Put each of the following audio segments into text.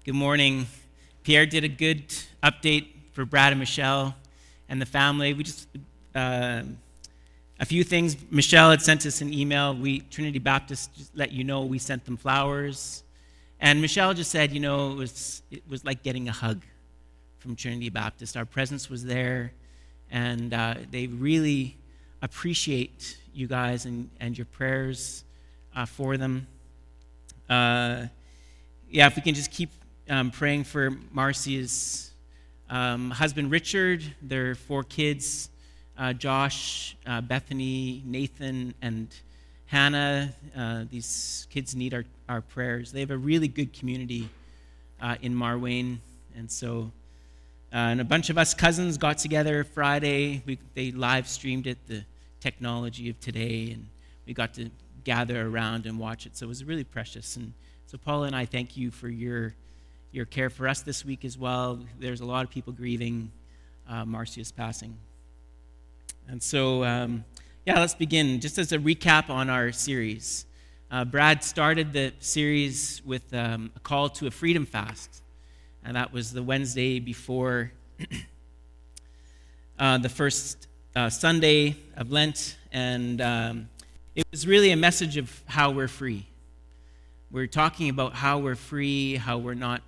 Good morning. Pierre did a good update for Brad and Michelle and the family. We just, a few things. Michelle had sent us an email. Trinity Baptist, just let you know, we sent them flowers. And Michelle just said, it was like getting a hug from Trinity Baptist. Our presence was there, and they really appreciate you guys and your prayers for them. If we can just keep praying for Marcy's husband Richard, their 4 kids, Josh, Bethany, Nathan, and Hannah. These kids need our prayers. They have a really good community in Marwayne, and so and a bunch of us cousins got together Friday. They live streamed it, the technology of today, and we got to gather around and watch it. So it was really precious. And so Paula and I thank you for your care for us this week as well. There's a lot of people grieving Marcia's passing. And so, let's begin. Just as a recap on our series, Brad started the series with a call to a freedom fast. And that was the Wednesday before the first Sunday of Lent. And it was really a message of how we're free. We're talking about how we're free, how we're not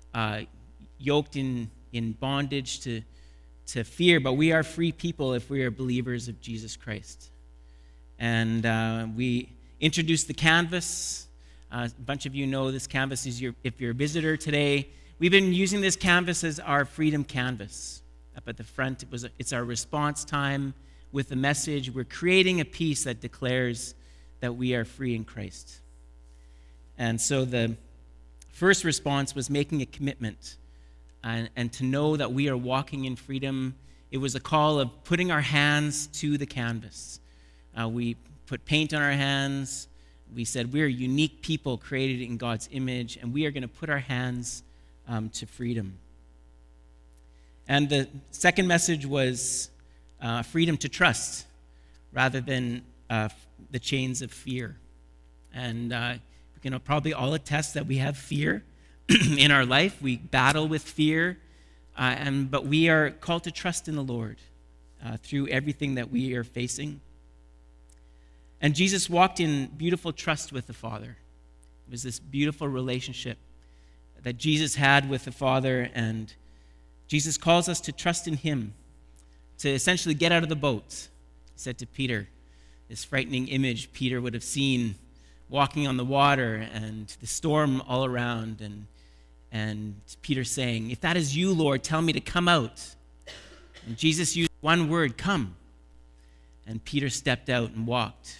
yoked in bondage to fear, but we are free people if we are believers of Jesus Christ. And we introduced the canvas. A bunch of you know this canvas is if you're a visitor today. We've been using this canvas as our freedom canvas. Up at the front, it's our response time with the message. We're creating a piece that declares that we are free in Christ. And so the first response was making a commitment and to know that we are walking in freedom. It was a call of putting our hands to the canvas. We put paint on our hands. We said we're unique people created in God's image, and we are going to put our hands to freedom. And the second message was freedom to trust rather than the chains of fear. And we can probably all attest that we have fear in our life. We battle with fear, but we are called to trust in the Lord through everything that we are facing. And Jesus walked in beautiful trust with the Father. It was this beautiful relationship that Jesus had with the Father, and Jesus calls us to trust in Him, to essentially get out of the boat. He said to Peter, this frightening image Peter would have seen walking on the water and the storm all around, and Peter saying, "If that is you, Lord, tell me to come out." And Jesus used one word, "Come." And Peter stepped out and walked,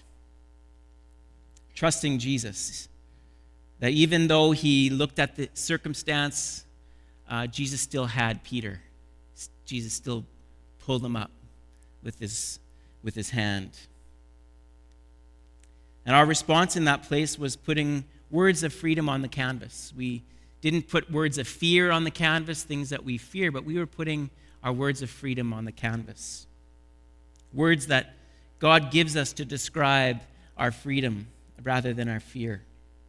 trusting Jesus. That even though he looked at the circumstance, Jesus still had Peter. Jesus still pulled him up with his hand. And our response in that place was putting words of freedom on the canvas. We didn't put words of fear on the canvas, things that we fear, but we were putting our words of freedom on the canvas. Words that God gives us to describe our freedom rather than our fear.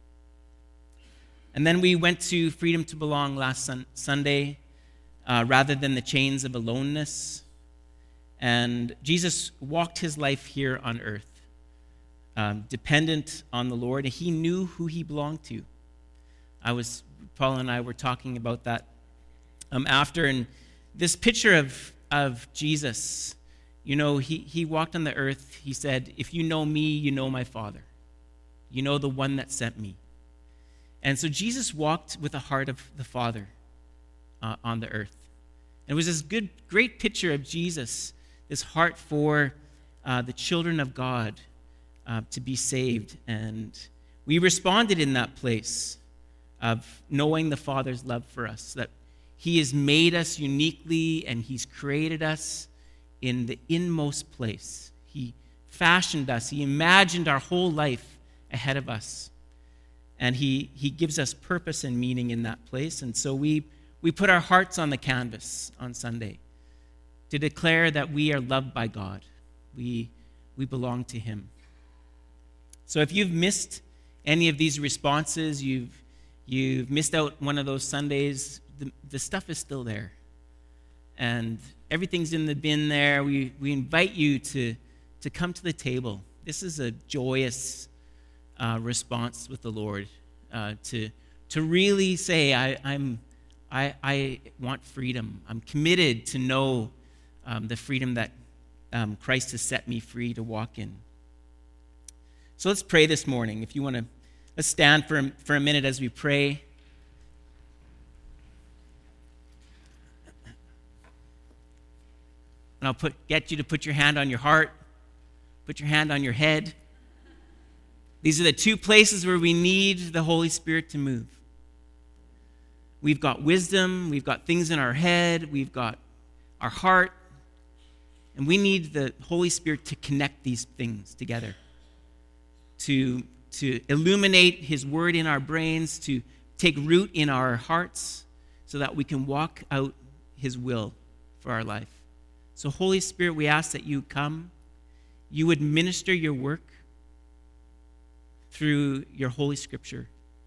And then we went to freedom to belong last Sunday rather than the chains of aloneness. And Jesus walked his life here on earth, dependent on the Lord. And he knew who he belonged to. Paul and I were talking about that after. And this picture of Jesus, he walked on the earth. He said, "If you know me, you know my Father. You know the one that sent me." And so Jesus walked with the heart of the Father on the earth. And it was this great picture of Jesus, this heart for the children of God to be saved. And we responded in that place of knowing the Father's love for us, that he has made us uniquely and he's created us in the inmost place. He fashioned us. He imagined our whole life ahead of us. And he gives us purpose and meaning in that place. And so we put our hearts on the canvas on Sunday to declare that we are loved by God. We belong to him. So if you've missed any of these responses, you've you've missed out one of those Sundays, the stuff is still there. And everything's in the bin there. We invite you to come to the table. This is a joyous response with the Lord, to really say, I want freedom. I'm committed to know the freedom that Christ has set me free to walk in. So let's pray this morning. If you want to, let's stand for a minute as we pray. And I'll get you to put your hand on your heart, put your hand on your head. These are the two places where we need the Holy Spirit to move. We've got wisdom, we've got things in our head, we've got our heart, and we need the Holy Spirit to connect these things together, to illuminate His word in our brains, to take root in our hearts, so that we can walk out His will for our life. So Holy Spirit, we ask that you come, you would minister your work through your Holy Scripture.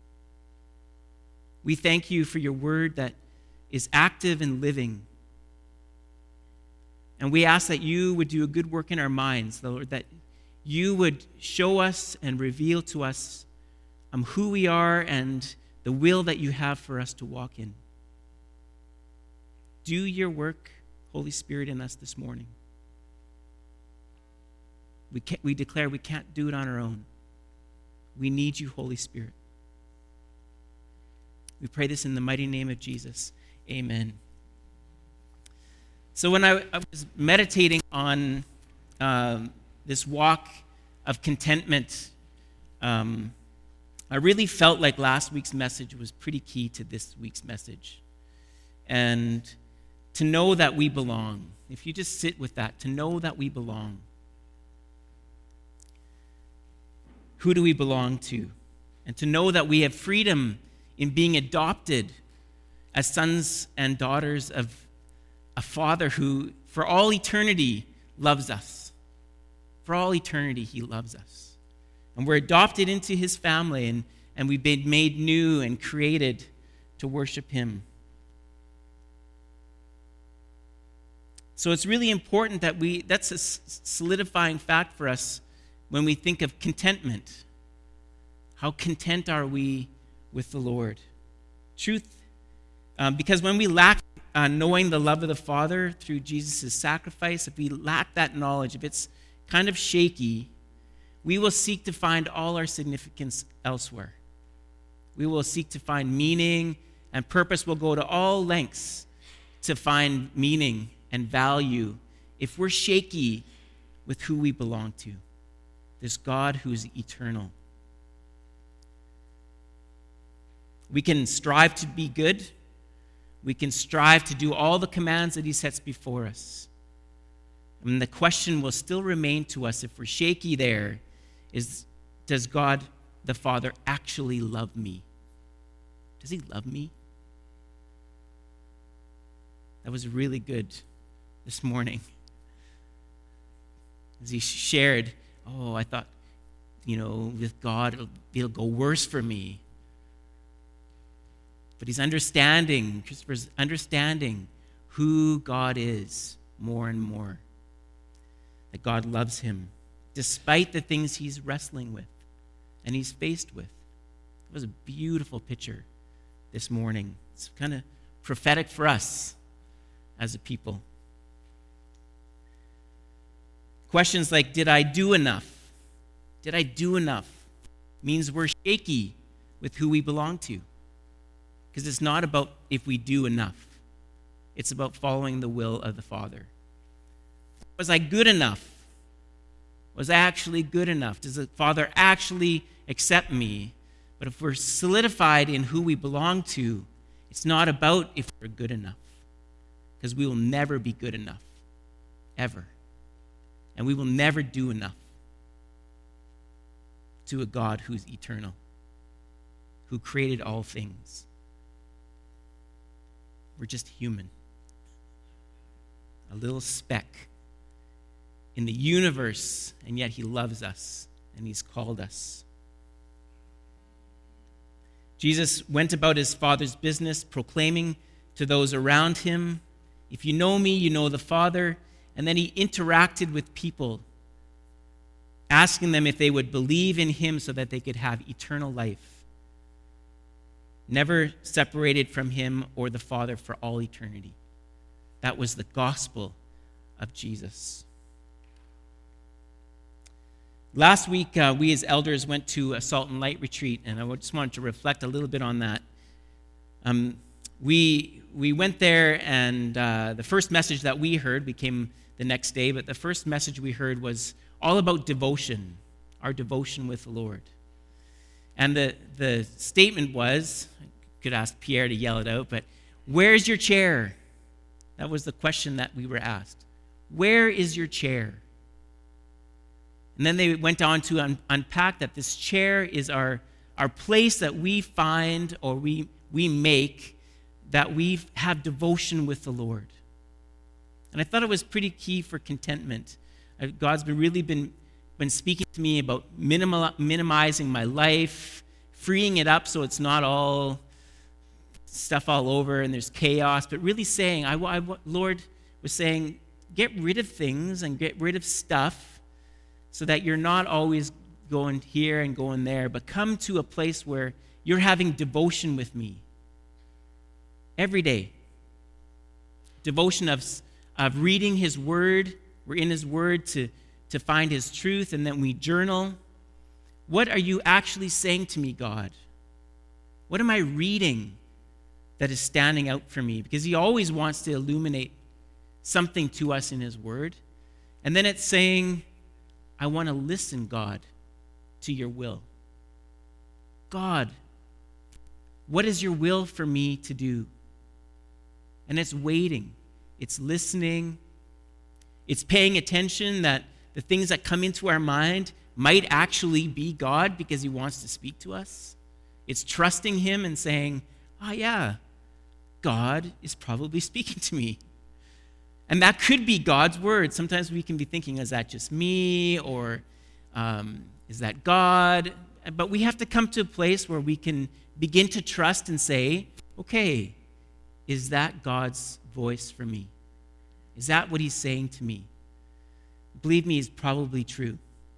We thank you for your word that is active and living. And we ask that you would do a good work in our minds, Lord, that you would show us and reveal to us who we are and the will that you have for us to walk in. Do your work, Holy Spirit, in us this morning. We declare we can't do it on our own. We need you, Holy Spirit. We pray this in the mighty name of Jesus. Amen. So when I was meditating on this walk of contentment, I really felt like last week's message was pretty key to this week's message. And to know that we belong. If you just sit with that, to know that we belong. Who do we belong to? And to know that we have freedom in being adopted as sons and daughters of a Father who, for all eternity, loves us. For all eternity, He loves us. And we're adopted into His family, and we've been made new and created to worship Him. So it's really important that that's a solidifying fact for us when we think of contentment. How content are we with the Lord? Truth, because when we lack knowing the love of the Father through Jesus' sacrifice, if we lack that knowledge, if it's kind of shaky, we will seek to find all our significance elsewhere. We will seek to find meaning and purpose. We'll go to all lengths to find meaning and value if we're shaky with who we belong to, this God who's eternal. We can strive to be good. We can strive to do all the commands that He sets before us. And the question will still remain to us if we're shaky there is, does God the Father actually love me? Does He love me? That was really good this morning. As he shared, I thought, with God, it'll go worse for me. But Christopher's understanding who God is more and more. That God loves him, despite the things he's wrestling with and he's faced with. It was a beautiful picture this morning. It's kind of prophetic for us as a people. Questions like, did I do enough? Did I do enough? Means we're shaky with who we belong to. Because it's not about if we do enough. It's about following the will of the Father. Was I good enough? Was I actually good enough? Does the Father actually accept me? But if we're solidified in who we belong to, it's not about if we're good enough. Because we will never be good enough. Ever. And we will never do enough to a God who's eternal, who created all things. We're just human. A little speck in the universe, and yet he loves us, and he's called us. Jesus went about his Father's business, proclaiming to those around him, "If you know me, you know the Father." And then he interacted with people, asking them if they would believe in him so that they could have eternal life, never separated from him or the Father for all eternity. That was the gospel of Jesus. Last week, we as elders went to a Salt and Light retreat, and I just wanted to reflect a little bit on that. We went there, and the first message that we heard became the next day, but the first message we heard was all about devotion, our devotion with the Lord. And the statement was, I could ask Pierre to yell it out, but where's your chair? That was the question that we were asked. Where is your chair? And then they went on to unpack that this chair is our place that we find or we make that we have devotion with the Lord. And I thought it was pretty key for contentment. God's really been speaking to me about minimizing my life, freeing it up so it's not all stuff all over and there's chaos, but really saying, Lord was saying, get rid of things and get rid of stuff so that you're not always going here and going there, but come to a place where you're having devotion with me every day. Devotion of reading his word. We're in his word to find his truth, and then we journal. What are you actually saying to me, God? What am I reading that is standing out for me? Because he always wants to illuminate something to us in his word. And then it's saying, I want to listen, God, to your will. God, what is your will for me to do? And it's waiting. It's listening. It's paying attention that the things that come into our mind might actually be God because he wants to speak to us. It's trusting him and saying, yeah, God is probably speaking to me. And that could be God's word. Sometimes we can be thinking, is that just me? Or is that God? But we have to come to a place where we can begin to trust and say, okay, is that God's voice for me? Is that what he's saying to me? Believe me, it's probably true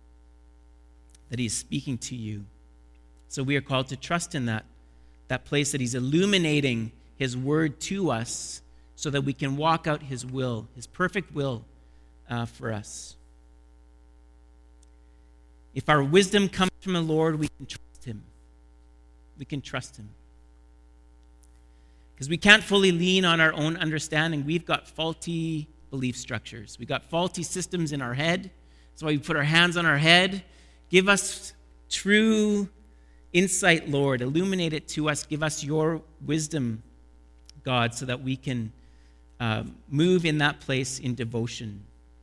that he's speaking to you. So we are called to trust in that place that he's illuminating his word to us so that we can walk out his will, his perfect will for us. If our wisdom comes from the Lord, we can trust him. We can trust him. Because we can't fully lean on our own understanding. We've got faulty belief structures. We've got faulty systems in our head. That's why we put our hands on our head. Give us true insight, Lord. Illuminate it to us. Give us your wisdom, God, so that we can move in that place in devotion.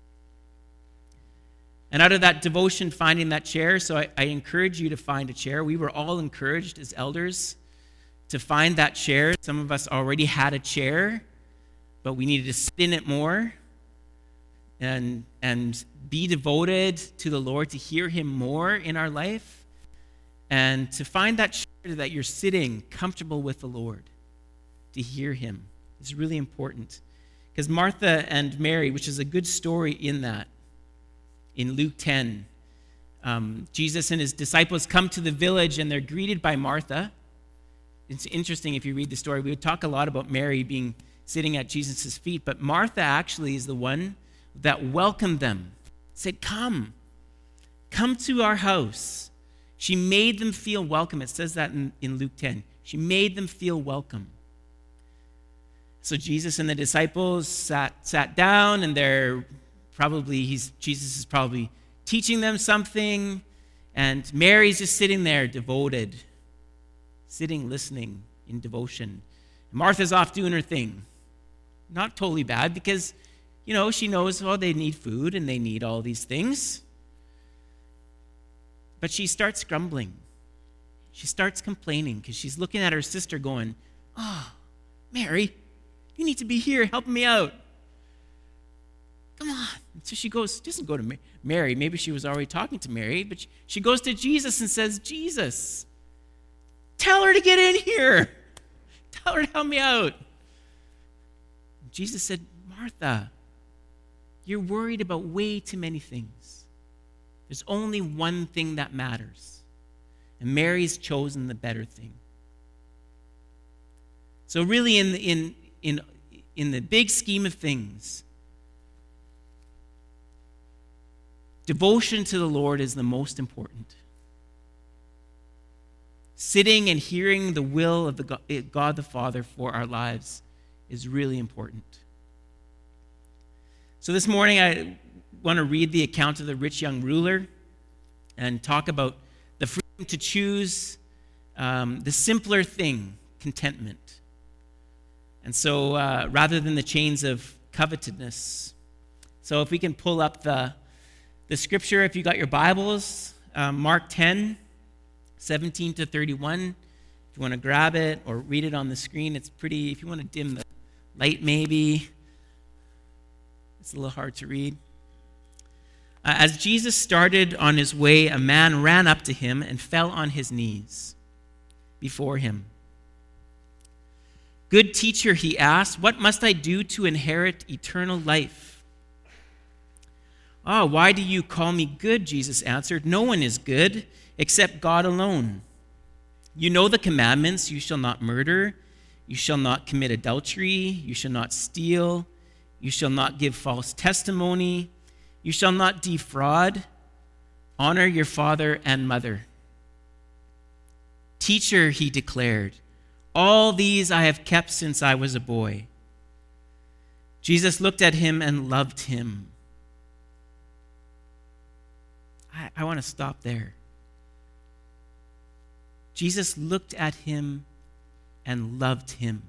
And out of that devotion, finding that chair, so I encourage you to find a chair. We were all encouraged as elders to find that chair. Some of us already had a chair, but we needed to sit in it more and be devoted to the Lord, to hear him more in our life, and to find that chair that you're sitting comfortable with the Lord, to hear him. It's really important. Because Martha and Mary, which is a good story in that, in Luke 10, Jesus and his disciples come to the village and they're greeted by Martha. It's interesting if you read the story. We would talk a lot about Mary being sitting at Jesus' feet, but Martha actually is the one that welcomed them, said, come to our house. She made them feel welcome. It says that in Luke 10. She made them feel welcome. So Jesus and the disciples sat down, and Jesus is probably teaching them something, and Mary's just sitting there devoted, sitting, listening in devotion. Martha's off doing her thing. Not totally bad because, she knows, they need food and they need all these things. But she starts grumbling. She starts complaining because she's looking at her sister going, Mary, you need to be here helping me out. Come on. So she doesn't go to Mary. Maybe she was already talking to Mary, but she goes to Jesus and says, Jesus, Tell her to get in here. Tell her to help me out. Jesus said, Martha, you're worried about way too many things. There's only one thing that matters. And Mary's chosen the better thing. So really in the big scheme of things, devotion to the Lord is the most important. Sitting and hearing the will of God the Father for our lives is really important. So this morning I want to read the account of the rich young ruler and talk about the freedom to choose the simpler thing, contentment. And so rather than the chains of covetousness. So if we can pull up the scripture, if you got your Bibles, Mark 10, 17 to 31. If you want to grab it or read it on the screen, it's pretty. If you want to dim the light maybe, it's a little hard to read. As Jesus started on his way, a man ran up to him and fell on his knees before him. Good teacher, he asked, what must I do to inherit eternal life? Why do you call me good? Jesus answered. No one is good except God alone. You know the commandments. You shall not murder. You shall not commit adultery. You shall not steal. You shall not give false testimony. You shall not defraud. Honor your father and mother. Teacher, he declared, all these I have kept since I was a boy. Jesus looked at him and loved him. I want to stop there. Jesus looked at him and loved him.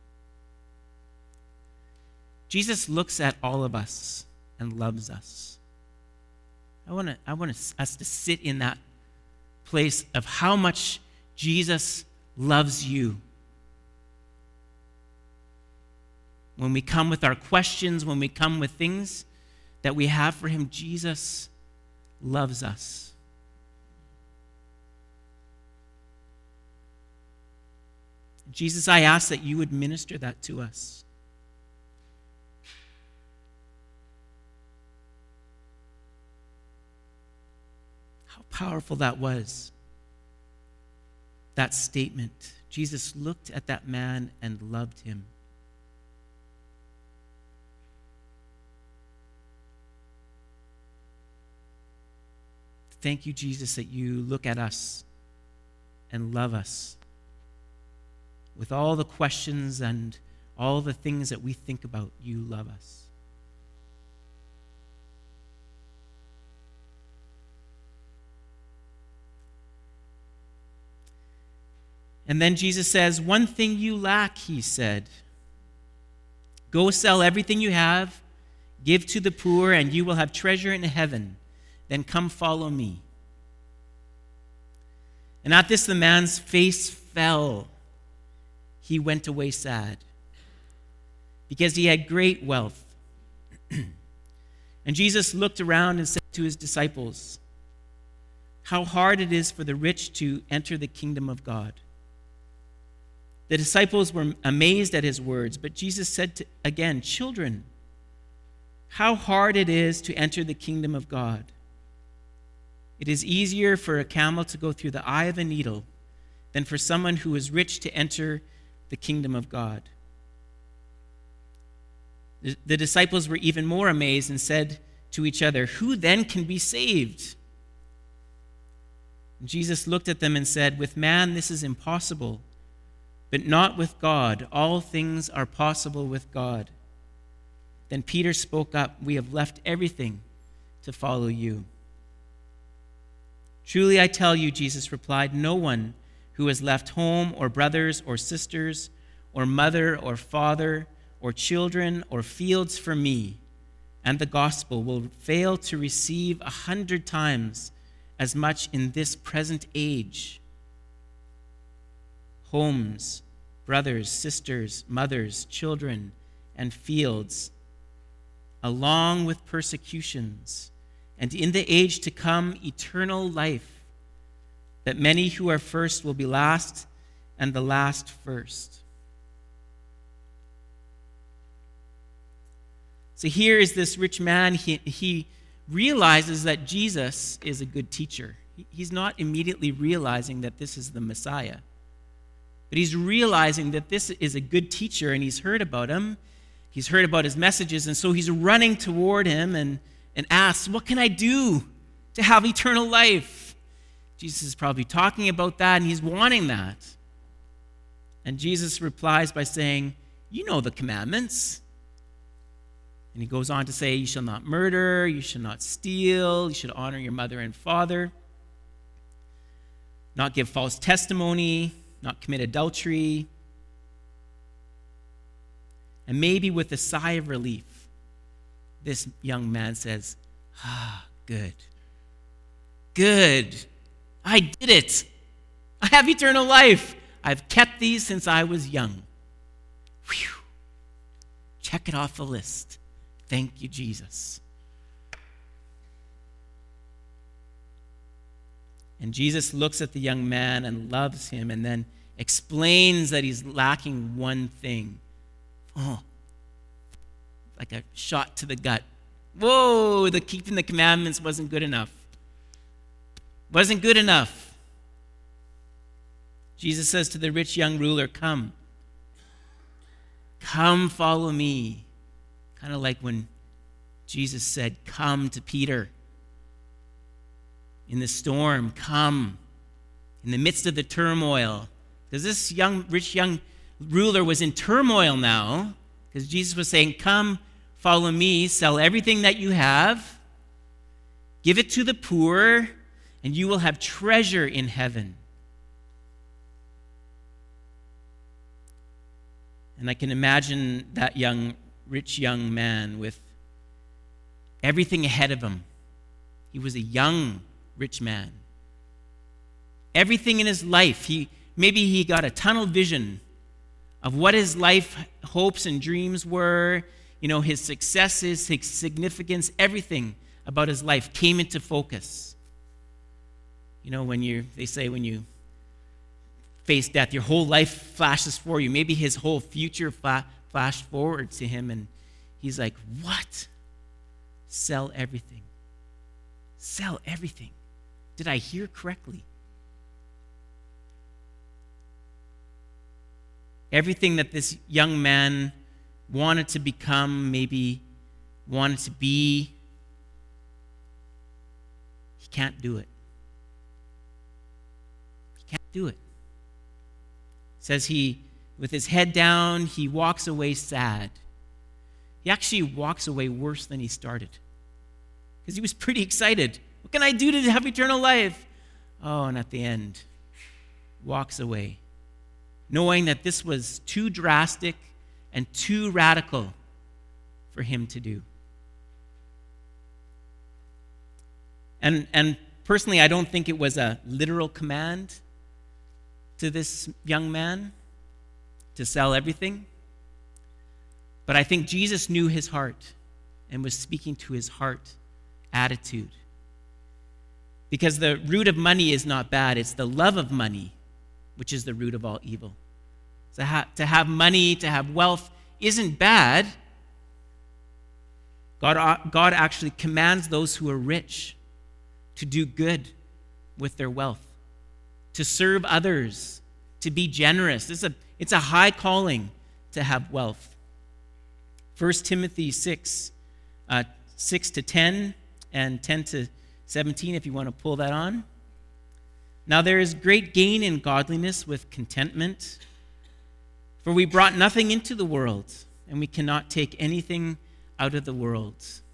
Jesus looks at all of us and loves us. I want us to sit in that place of how much Jesus loves you. When we come with our questions, when we come with things that we have for him, Jesus loves us. Jesus, I ask that you would minister that to us. How powerful that was, that statement. Jesus looked at that man and loved him. Thank you, Jesus, that you look at us and love us. With all the questions and all the things that we think about, you love us. And then Jesus says, one thing you lack, he said. Go sell everything you have, give to the poor, and you will have treasure in heaven. Then come follow me. And at this the man's face fell. He went away sad because he had great wealth. And Jesus looked around and said to his disciples, how hard it is for the rich to enter the kingdom of God. The disciples were amazed at his words, but Jesus said again, children, how hard it is to enter the kingdom of God. It is easier for a camel to go through the eye of a needle than for someone who is rich to enter the kingdom of God. The disciples were even more amazed and said to each other, who then can be saved? And Jesus looked at them and said, with man this is impossible, but not with God. All things are possible with God. Then Peter spoke up, we have left everything to follow you. Truly I tell you, Jesus replied, no one who has left home or brothers or sisters or mother or father or children or fields for me and the gospel will fail to receive 100 times as much in this present age. Homes, brothers, sisters, mothers, children, and fields, along with persecutions, and in the age to come, eternal life. That many who are first will be last, and the last first. So here is this rich man. He realizes that Jesus is a good teacher. He's not immediately realizing that this is the Messiah. But he's realizing that this is a good teacher, and he's heard about him. He's heard about his messages, and so he's running toward him and asks, what can I do to have eternal life? Jesus is probably talking about that, and he's wanting that. And Jesus replies by saying, you know the commandments. And he goes on to say, you shall not murder, you shall not steal, you should honor your mother and father, not give false testimony, not commit adultery. And maybe with a sigh of relief, this young man says, good. Good. I did it. I have eternal life. I've kept these since I was young. Whew. Check it off the list. Thank you, Jesus. And Jesus looks at the young man and loves him and then explains that he's lacking one thing. Oh, like a shot to the gut. Whoa, keeping the commandments wasn't good enough. Wasn't good enough. Jesus says to the rich young ruler, come. Come follow me. Kind of like when Jesus said, come to Peter. In the storm, come. In the midst of the turmoil. Because this rich young ruler was in turmoil now. Because Jesus was saying, come, follow me, sell everything that you have. Give it to the poor, and you will have treasure in heaven. And I can imagine that rich young man with everything ahead of him. He was a young, rich man. Everything in his life, maybe he got a tunnel vision of what his life hopes and dreams were, his successes, his significance, everything about his life came into focus. They say when you face death, your whole life flashes for you. Maybe his whole future flashed forward to him, and he's like, what? Sell everything. Sell everything. Did I hear correctly? Everything that this young man wanted to become, maybe wanted to be, he can't do it. He can't do it. It says with his head down, he walks away sad. He actually walks away worse than he started. Because he was pretty excited. What can I do to have eternal life? Oh, and at the end, walks away, knowing that this was too drastic and too radical for him to do. And personally, I don't think it was a literal command to this young man to sell everything. But I think Jesus knew his heart and was speaking to his heart attitude. Because the root of money is not bad. It's the love of money, which is the root of all evil. To have money, to have wealth isn't bad. God actually commands those who are rich to do good with their wealth, to serve others, to be generous. It's a high calling to have wealth. 1 Timothy 6, 6 to 10 and 10 to 17, if you want to pull that on. Now there is great gain in godliness with contentment, for we brought nothing into the world, and we cannot take anything out of the world.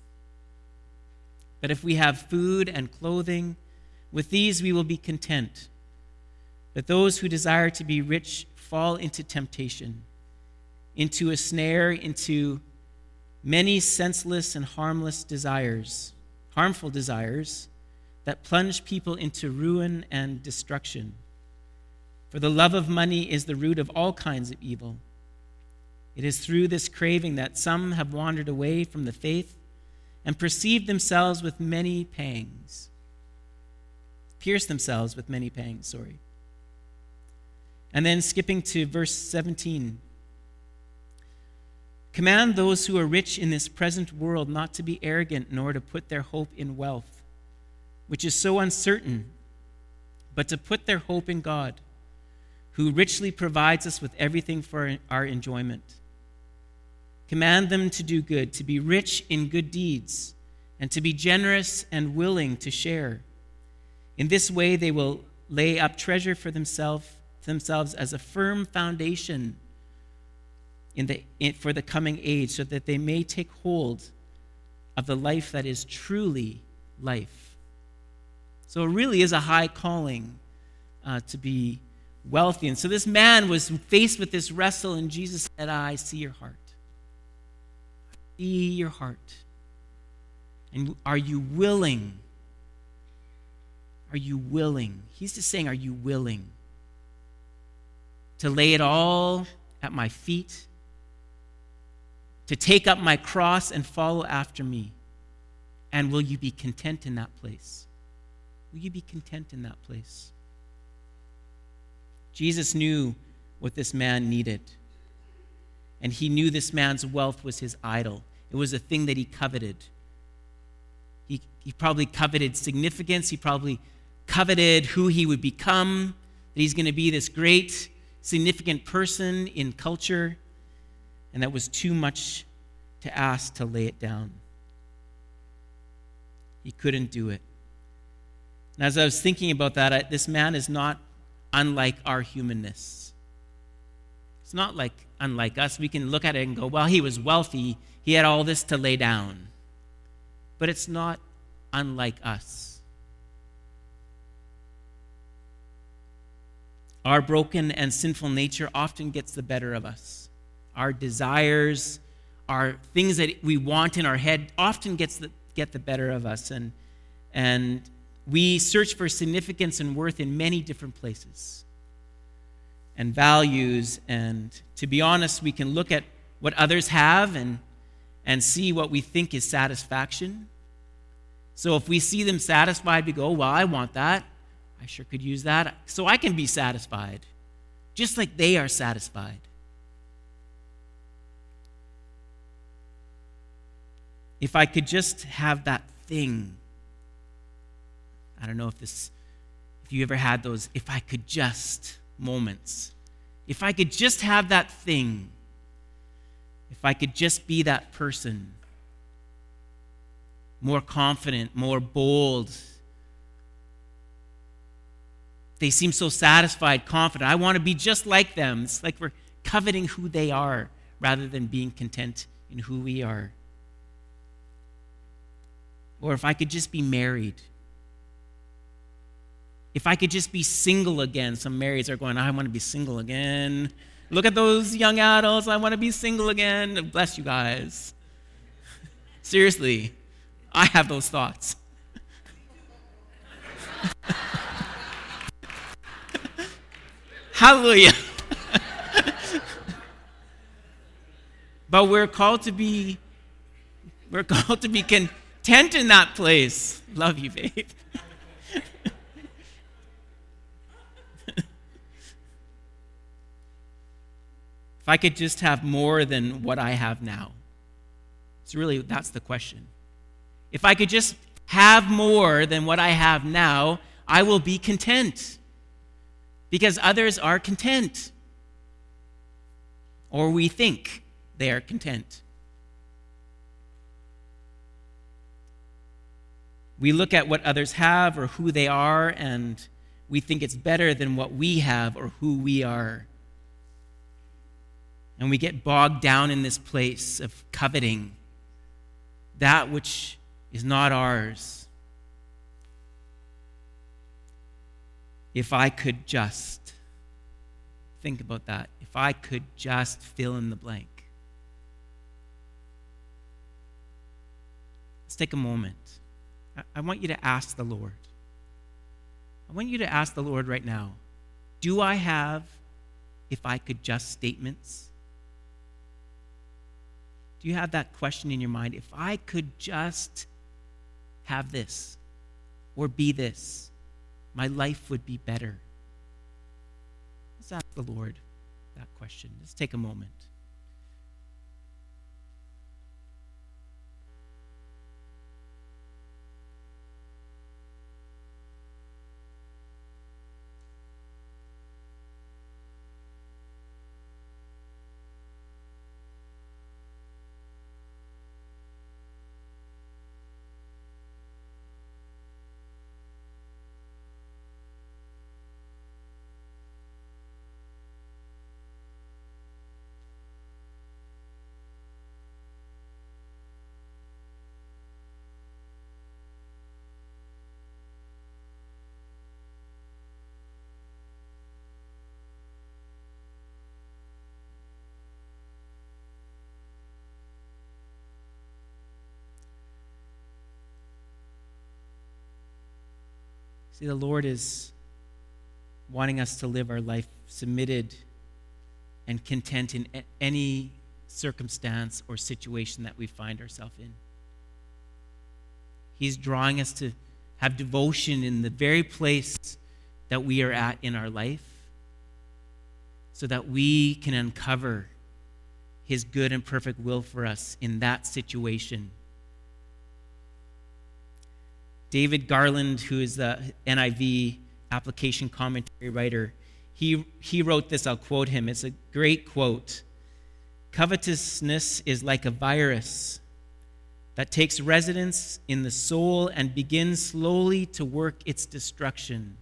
But if we have food and clothing, with these we will be content. But those who desire to be rich fall into temptation, into a snare, into many senseless and harmful desires that plunge people into ruin and destruction. For the love of money is the root of all kinds of evil. It is through this craving that some have wandered away from the faith and pierced themselves with many pangs. And then skipping to verse 17. Command those who are rich in this present world not to be arrogant, nor to put their hope in wealth, which is so uncertain, but to put their hope in God, who richly provides us with everything for our enjoyment. Command them to do good, to be rich in good deeds, and to be generous and willing to share. In this way they will lay up treasure for themselves as a firm foundation for the coming age, so that they may take hold of the life that is truly life. So it really is a high calling to be wealthy. And so this man was faced with this wrestle, and Jesus said, I see your heart. I see your heart. And are you willing? Are you willing? He's just saying, are you willing to lay it all at my feet, to take up my cross and follow after me? And will you be content in that place? Will you be content in that place? Jesus knew what this man needed. And he knew this man's wealth was his idol. It was a thing that he coveted. He probably coveted significance. He probably coveted who he would become, that he's going to be this great, significant person in culture. And that was too much to ask to lay it down. He couldn't do it. And as I was thinking about that, this man is not unlike our humanness. It's not unlike us. We can look at it and go, well, he was wealthy. He had all this to lay down. But it's not unlike us. Our broken and sinful nature often gets the better of us. Our desires, our things that we want in our head often get the better of us. And we search for significance and worth in many different places and values. And to be honest, we can look at what others have and see what we think is satisfaction. So if we see them satisfied, we go, well, I want that. I sure could use that. So I can be satisfied, just like they are satisfied. If I could just have that thing. I don't know if you ever had those if I could just moments. If I could just have that thing. If I could just be that person. More confident, more bold. They seem so satisfied, confident. I want to be just like them. It's like we're coveting who they are rather than being content in who we are. Or if I could just be married. If I could just be single again. Some marrieds are going, I want to be single again. Look at those young adults. I want to be single again. Bless you guys. Seriously, I have those thoughts. Hallelujah. But we're called to be content in that place. Love you, babe. If I could just have more than what I have now. That's the question. If I could just have more than what I have now, I will be content. Because others are content. Or we think they are content. We look at what others have or who they are, and we think it's better than what we have or who we are. And we get bogged down in this place of coveting that which is not ours. If I could just think about that. If I could just fill in the blank. Let's take a moment. I want you to ask the Lord. I want you to ask the Lord right now, do I have, if I could just statements? Do you have that question in your mind? If I could just have this or be this, my life would be better. Let's ask the Lord that question. Let's take a moment. See, the Lord is wanting us to live our life submitted and content in any circumstance or situation that we find ourselves in. He's drawing us to have devotion in the very place that we are at in our life so that we can uncover his good and perfect will for us in that situation. David Garland, who is the NIV application commentary writer, he wrote this. I'll quote him. It's a great quote. "Covetousness is like a virus that takes residence in the soul and begins slowly to work its destruction."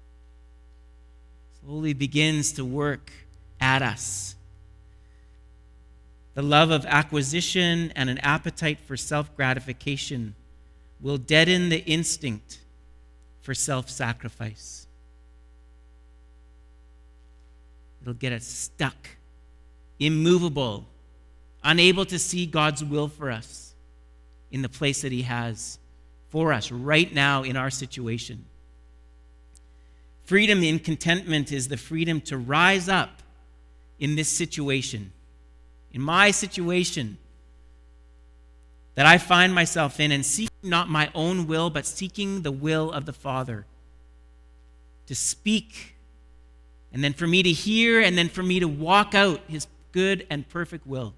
Slowly begins to work at us. The love of acquisition and an appetite for self-gratification will deaden the instinct for self-sacrifice. It'll get us stuck, immovable, unable to see God's will for us in the place that he has for us right now in our situation. Freedom in contentment is the freedom to rise up in this situation, in my situation that I find myself in, and seeking not my own will, but seeking the will of the Father. To speak, and then for me to hear, and then for me to walk out his good and perfect will.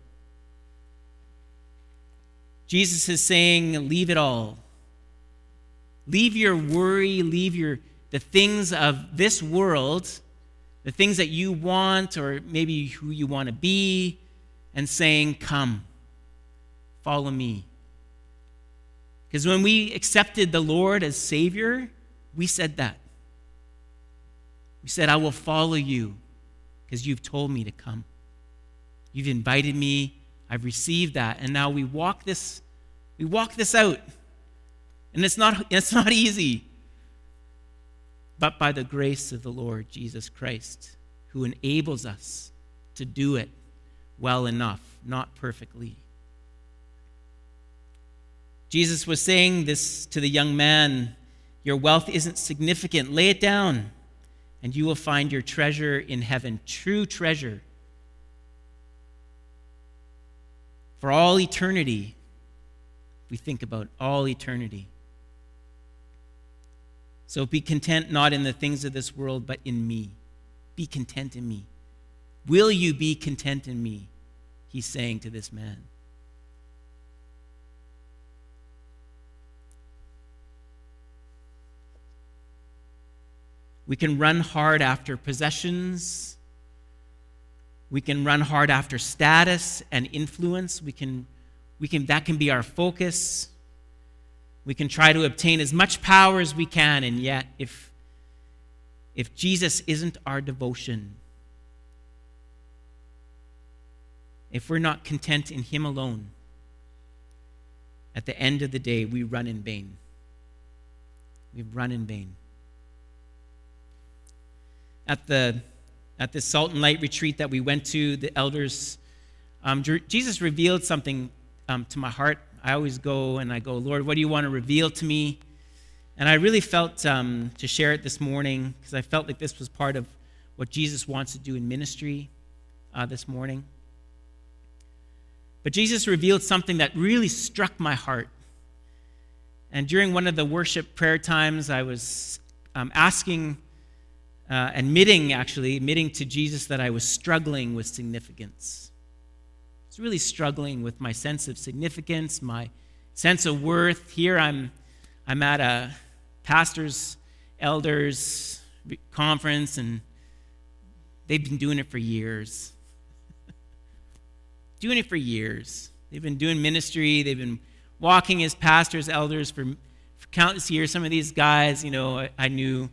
Jesus is saying, leave it all. Leave your worry, leave the things of this world, the things that you want, or maybe who you want to be, and saying, come. Follow me. Because when we accepted the Lord as Savior, we said that. We said, I will follow you because you've told me to come. You've invited me. I've received that. And now we walk this out. And it's not easy. But by the grace of the Lord Jesus Christ, who enables us to do it well enough, not perfectly. Jesus was saying this to the young man, your wealth isn't significant. Lay it down, and you will find your treasure in heaven, true treasure. For all eternity, we think about all eternity. So be content not in the things of this world, but in me. Be content in me. Will you be content in me? He's saying to this man. We can run hard after possessions. We can run hard after status and influence. That can be our focus. We can try to obtain as much power as we can, and yet if Jesus isn't our devotion, if we're not content in him alone, at the end of the day, we run in vain. We've run in vain. At this Salt and Light retreat that we went to, the elders, Jesus revealed something to my heart. I always go, Lord, what do you want to reveal to me? And I really felt to share it this morning because I felt like this was part of what Jesus wants to do in ministry this morning. But Jesus revealed something that really struck my heart. And during one of the worship prayer times, I was asking admitting to Jesus that I was struggling with significance. I was really struggling with my sense of significance, my sense of worth. Here I'm at a pastors, elders conference, and they've been doing it for years. Doing it for years. They've been doing ministry. They've been walking as pastors, elders for countless years. Some of these guys, I knew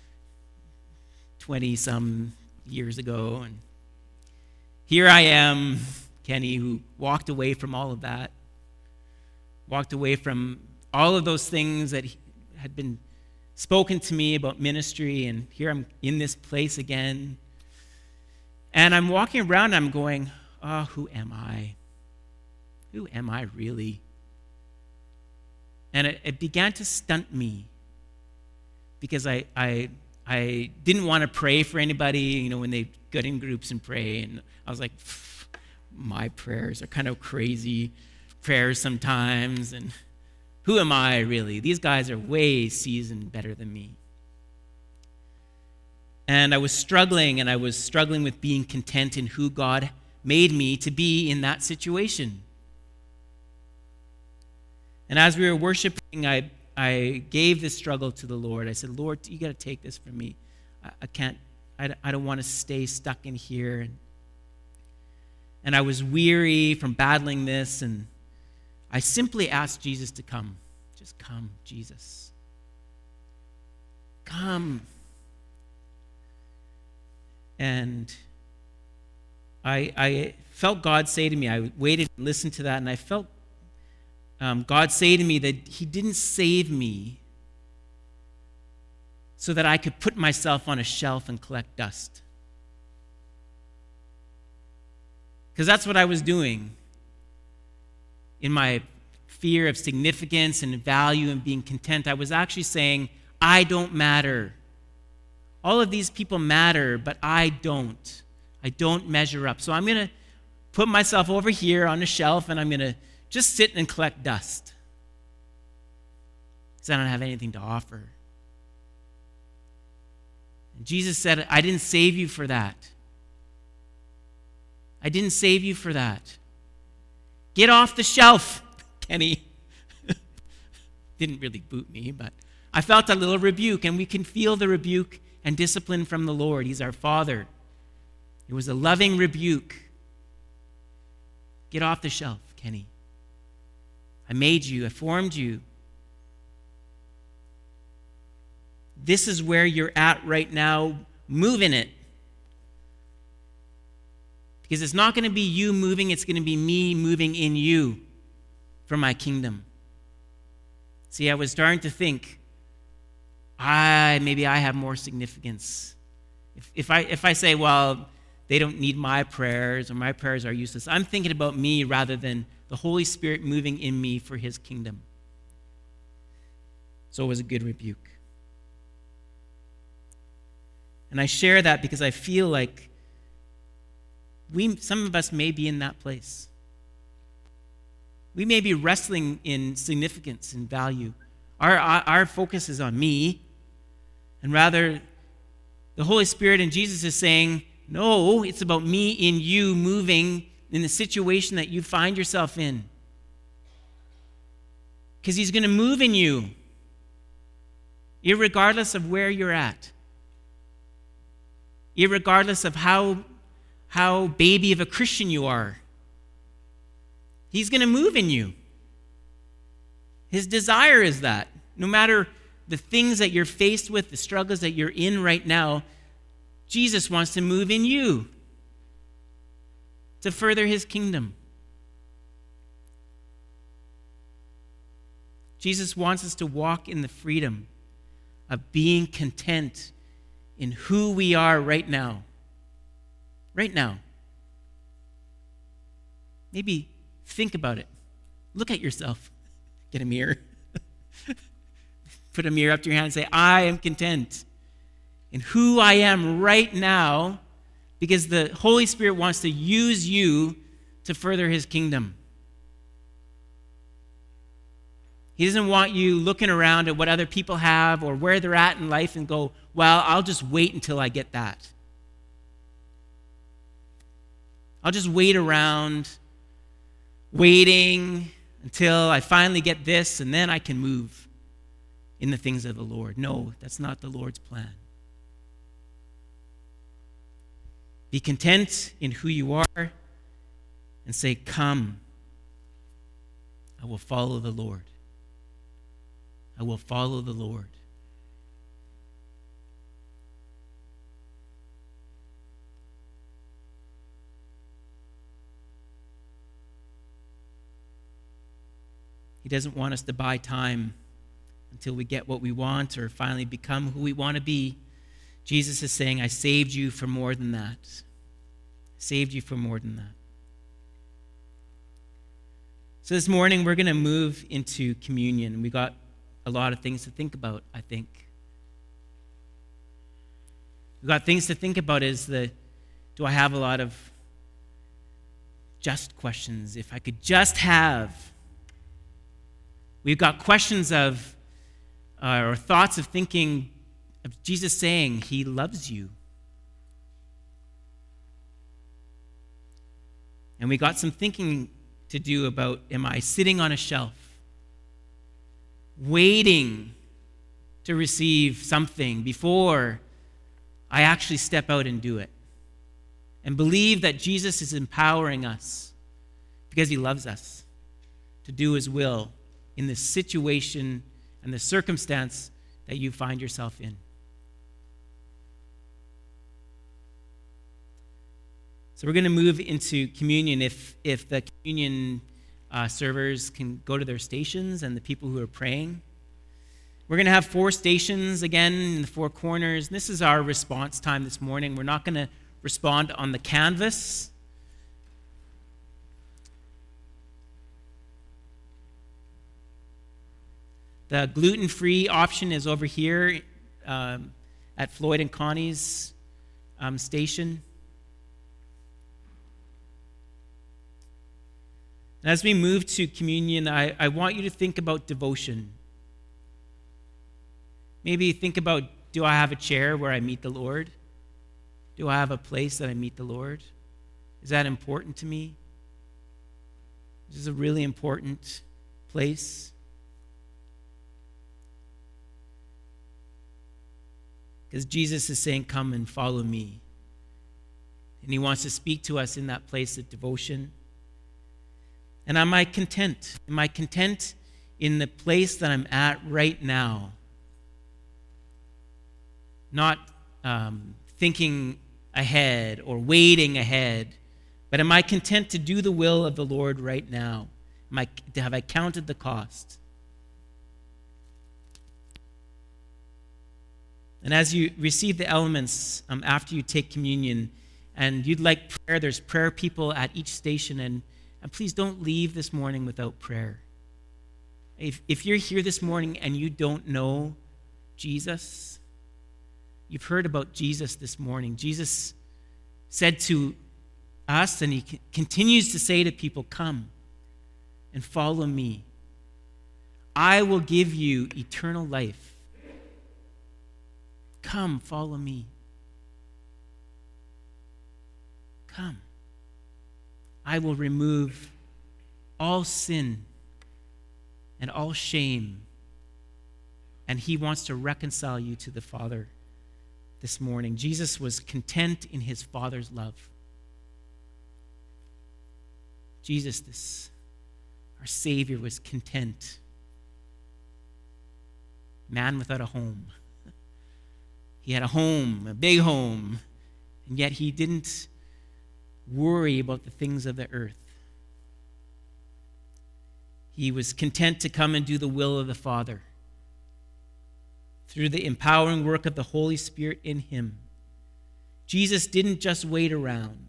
20-some years ago. And here I am, Kenny, who walked away from all of that. Walked away from all of those things that had been spoken to me about ministry. And here I'm in this place again. And I'm walking around and I'm going, oh, who am I? Who am I really? And it began to stunt me because I didn't want to pray for anybody, when they get in groups and pray. And I was like, my prayers are kind of crazy prayers sometimes. And who am I really? These guys are way seasoned better than me. And I was struggling with being content in who God made me to be in that situation. And as we were worshiping, I gave this struggle to the Lord. I said, Lord, you got to take this from me. I don't want to stay stuck in here. And I was weary from battling this, and I simply asked Jesus to come. Just come, Jesus. Come. And I felt God say to me, I waited and listened to that, and I felt God say to me that he didn't save me so that I could put myself on a shelf and collect dust. Because that's what I was doing in my fear of significance and value and being content. I was actually saying, I don't matter. All of these people matter, but I don't. I don't measure up. So I'm going to put myself over here on a shelf, and I'm going to just sit and collect dust because I don't have anything to offer. And Jesus said, I didn't save you for that. I didn't save you for that. Get off the shelf, Kenny. Didn't really boot me, but I felt a little rebuke, and we can feel the rebuke and discipline from the Lord. He's our Father. It was a loving rebuke. Get off the shelf, Kenny. I made you. I formed you. This is where you're at right now. Move in it. Because it's not going to be you moving. It's going to be me moving in you for my kingdom. See, I was starting to think, maybe I have more significance. If I say, well, they don't need my prayers or my prayers are useless, I'm thinking about me rather than the Holy Spirit moving in me for his kingdom. So it was a good rebuke. And I share that because I feel like some of us may be in that place. We may be wrestling in significance and value. Our focus is on me, and rather the Holy Spirit and Jesus is saying, no, it's about me in you moving in the situation that you find yourself in. Because he's going to move in you, irregardless of where you're at, irregardless of how baby of a Christian you are. He's going to move in you. His desire is that. No matter the things that you're faced with, the struggles that you're in right now, Jesus wants to move in you to further his kingdom. Jesus wants us to walk in the freedom of being content in who we are right now. Right now. Maybe think about it. Look at yourself. Get a mirror. Put a mirror up to your hand and say, I am content in who I am right now because the Holy Spirit wants to use you to further his kingdom. He doesn't want you looking around at what other people have or where they're at in life and go, well, I'll just wait until I get that. I'll just wait around, waiting until I finally get this, and then I can move in the things of the Lord. No, that's not the Lord's plan. Be content in who you are and say, come, I will follow the Lord. I will follow the Lord. He doesn't want us to buy time until we get what we want or finally become who we want to be. Jesus is saying, I saved you for more than that. I saved you for more than that. So this morning, we're going to move into communion. We got a lot of things to think about, I think. We've got things to think about do I have a lot of just questions? If I could just have. We've got questions of, or thoughts of thinking of Jesus saying he loves you. And we got some thinking to do about, am I sitting on a shelf, waiting to receive something before I actually step out and do it? And believe that Jesus is empowering us because he loves us to do his will in the situation and the circumstance that you find yourself in. So we're going to move into communion. If the communion servers can go to their stations and the people who are praying. We're going to have 4 stations again in the 4 corners. This is our response time this morning. We're not going to respond on the canvas. The gluten-free option is over here at Floyd and Connie's station. And as we move to communion, I want you to think about devotion. Maybe think about, do I have a chair where I meet the Lord? Do I have a place that I meet the Lord? Is that important to me? This is a really important place. Because Jesus is saying, come and follow me. And he wants to speak to us in that place of devotion. And am I content? Am I content in the place that I'm at right now? Not thinking ahead or waiting ahead, but am I content to do the will of the Lord right now? Have I counted the cost? And as you receive the elements after you take communion, and you'd like prayer, there's prayer people at each station, and please don't leave this morning without prayer. If you're here this morning and you don't know Jesus, you've heard about Jesus this morning. Jesus said to us, and he continues to say to people, come and follow me. I will give you eternal life. Come, follow me. Come. I will remove all sin and all shame. And he wants to reconcile you to the Father this morning. Jesus was content in his Father's love. Jesus, our Savior, was content. Man without a home. He had a home, a big home, and yet he didn't worry about the things of the earth. He was content to come and do the will of the Father through the empowering work of the Holy Spirit in him. Jesus didn't just wait around.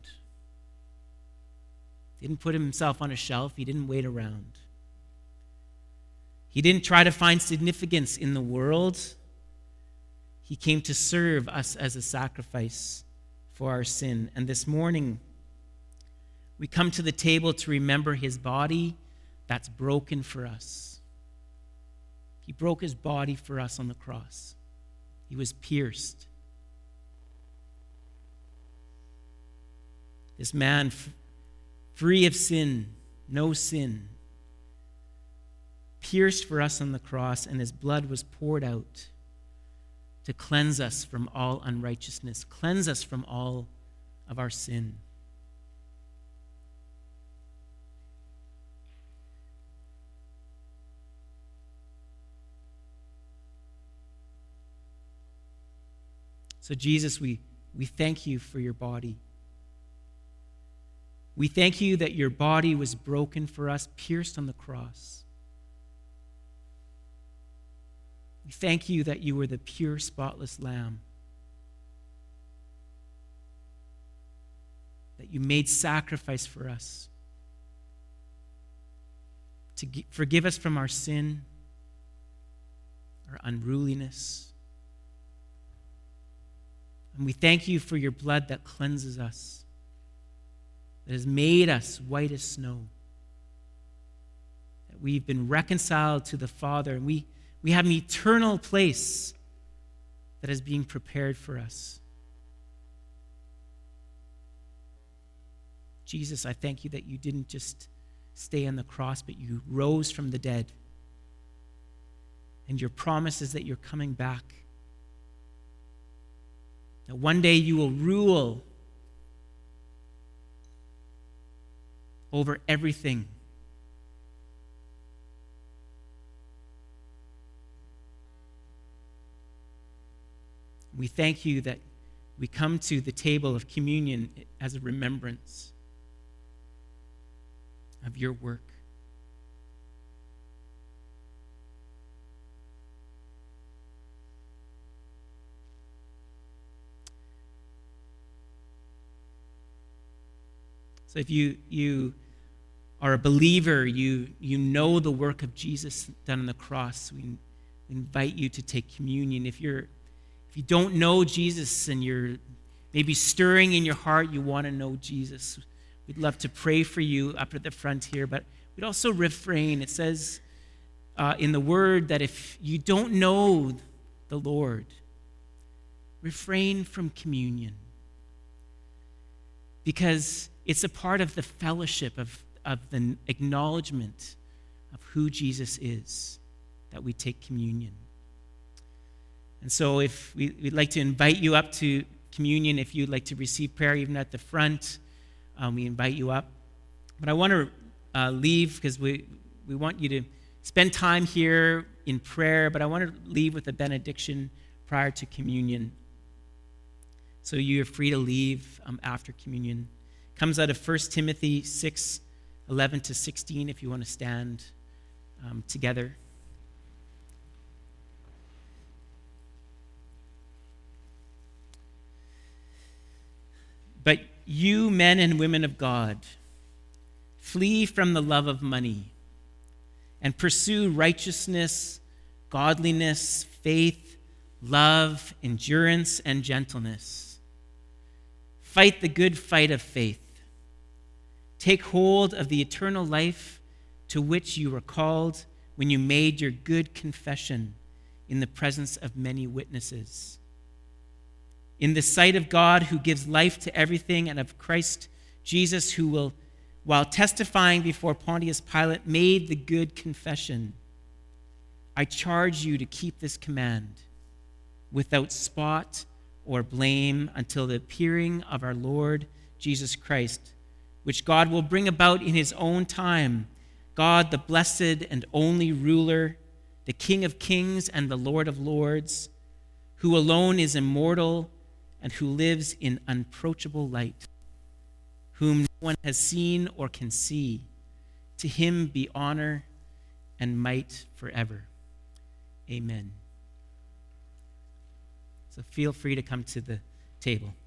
He didn't put himself on a shelf. He didn't wait around. He didn't try to find significance in the world. He came to serve us as a sacrifice for our sin. And this morning, we come to the table to remember his body that's broken for us. He broke his body for us on the cross. He was pierced. This man, free of sin, no sin, pierced for us on the cross, and his blood was poured out to cleanse us from all unrighteousness, cleanse us from all of our sin. So Jesus, we thank you for your body. We thank you that your body was broken for us, pierced on the cross. We thank you that you were the pure, spotless Lamb, that you made sacrifice for us to forgive us from our sin, our unruliness. And we thank you for your blood that cleanses us, that has made us white as snow, that we've been reconciled to the Father, and we have an eternal place that is being prepared for us. Jesus, I thank you that you didn't just stay on the cross, but you rose from the dead. And your promise is that you're coming back. That one day you will rule over everything. We thank you that we come to the table of communion as a remembrance of your work. So if you are a believer, you know the work of Jesus done on the cross, we invite you to take communion. If you don't know Jesus and you're maybe stirring in your heart, you want to know Jesus, we'd love to pray for you up at the front here, but we'd also refrain. It says in the Word that if you don't know the Lord, refrain from communion, because it's a part of the fellowship of the acknowledgement of who Jesus is that we take communion. And so if we'd like to invite you up to communion, if you'd like to receive prayer even at the front, we invite you up. But I want to leave because we want you to spend time here in prayer, but I want to leave with a benediction prior to communion. So you're free to leave after communion. It comes out of 1 Timothy 6:11-16 if you want to stand together. But you, men and women of God, flee from the love of money and pursue righteousness, godliness, faith, love, endurance, and gentleness. Fight the good fight of faith. Take hold of the eternal life to which you were called when you made your good confession in the presence of many witnesses. In the sight of God who gives life to everything, and of Christ Jesus who will, while testifying before Pontius Pilate, made the good confession, I charge you to keep this command without spot or blame until the appearing of our Lord Jesus Christ, which God will bring about in his own time. God, the blessed and only ruler, the King of kings and the Lord of lords, who alone is immortal and who lives in unapproachable light, whom no one has seen or can see. To him be honor and might forever. Amen. So feel free to come to the table.